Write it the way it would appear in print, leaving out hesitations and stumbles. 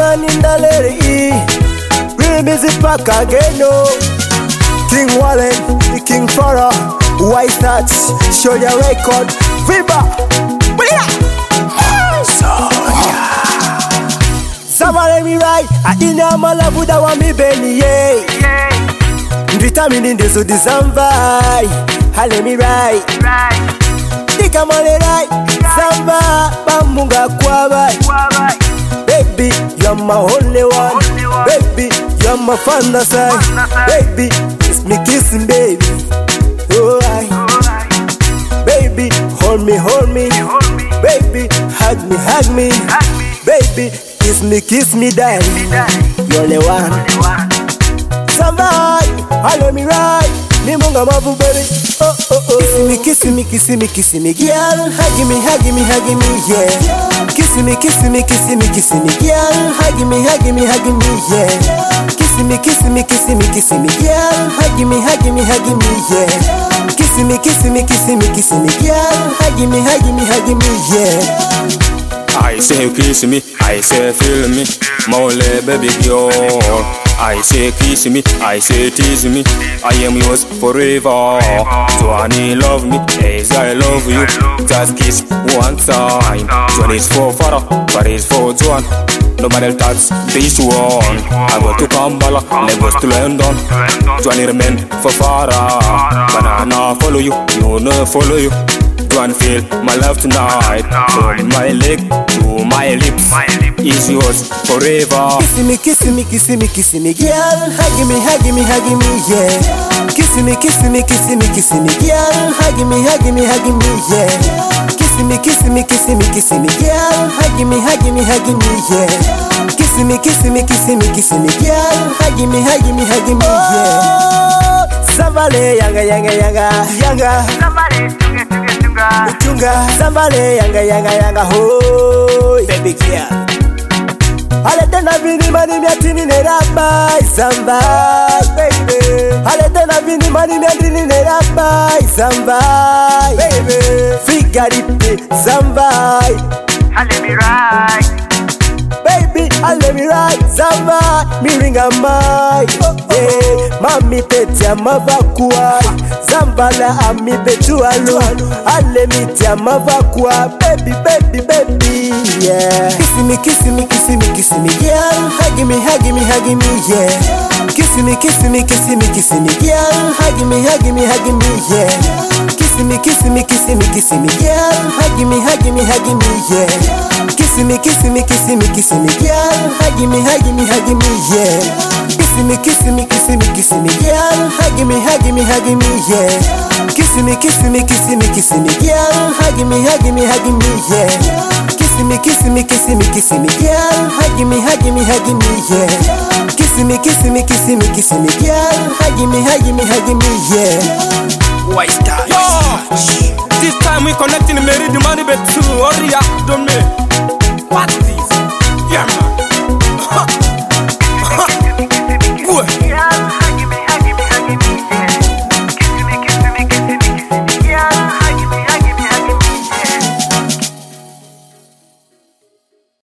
man in the lady. Real music back again, no. King Wallen, the King Farah, White Touch, show your record. Viva! Somebody me right, I ina malabuda wa mi beni ye. Vitamin in the so December, hale mi right. Dika male right, Samba, bamunga kwa bai. Baby, you're my only one. Baby, you're my fantasy. Baby, kiss me, baby. Oh, baby, hold me. Baby, hug me. Baby, kiss me, daddy. You're the one. Somebody, follow me right. Me munga mavu, baby. Oh. Kiss me, girl. Hug me, yeah. Kiss me, girl. Hug me, yeah. Kiss me, girl. Hug me, yeah. Kiss me, girl. Hug me, yeah. I say you kiss me, I say feel me, mole baby girl. I say kiss me, I say tease me, I am yours forever. Johnny love me, as I love you. Just kiss one time. Johnny is for Farah, Farah is for Joan. Nobody touch this one. I go to Kampala, Lagos to London. Johnny remain for Farah. Banana follow you, you know follow you. Joan feel my love tonight. From my leg to my lips is yours forever. Kiss me, girl. Hug me, yeah. Kiss me, girl. Hug me, yeah. Kiss me, girl. Hug me, yeah. Kiss me, girl. Hug me, yeah. Somebody, yanga. Somebody, yanga, ho, baby girl. Aletena vini mani miatini neraba, Samba, baby. Aletena vini mani miatini neraba, Samba, baby. Figaripe, Samba, let me right. baby, let me right, Samba, mi ringa mai. Yeah, mami petia mavakua, Zambala ami betu alu. Ale mitia mavakua, baby, yeah. Kiss me, girl. Hug me, yeah. Kiss me, girl. Hug me, yeah. Kiss me, girl. Hug me, yeah. Kiss me, girl. Hug me, yeah. Kiss me, girl. Hug me, yeah. Kiss me, girl. Hug me, yeah. Kiss me, girl. Hug me, yeah. Kiss me, girl. Hug me, yeah. White Touch. Yo, this time we connecting the money bet to Oria, don't me. What?